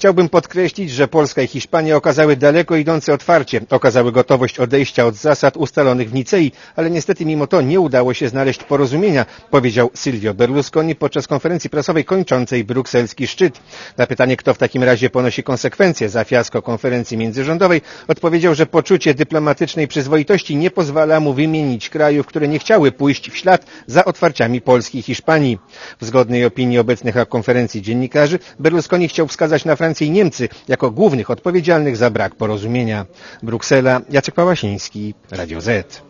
Chciałbym podkreślić, że Polska i Hiszpania okazały daleko idące otwarcie, okazały gotowość odejścia od zasad ustalonych w Nicei, ale niestety mimo to nie udało się znaleźć porozumienia, powiedział Silvio Berlusconi podczas konferencji prasowej kończącej brukselski szczyt. Na pytanie, kto w takim razie ponosi konsekwencje za fiasko konferencji międzyrządowej, odpowiedział, że poczucie dyplomatycznej przyzwoitości nie pozwala mu wymienić krajów, które nie chciały pójść w ślad za otwarciami Polski i Hiszpanii. W zgodnej opinii obecnych na konferencji dziennikarzy Berlusconi chciał wskazać na Francję i Niemcy jako głównych odpowiedzialnych za brak porozumienia. Bruksela, Jacek Pałasiński, Radio Z.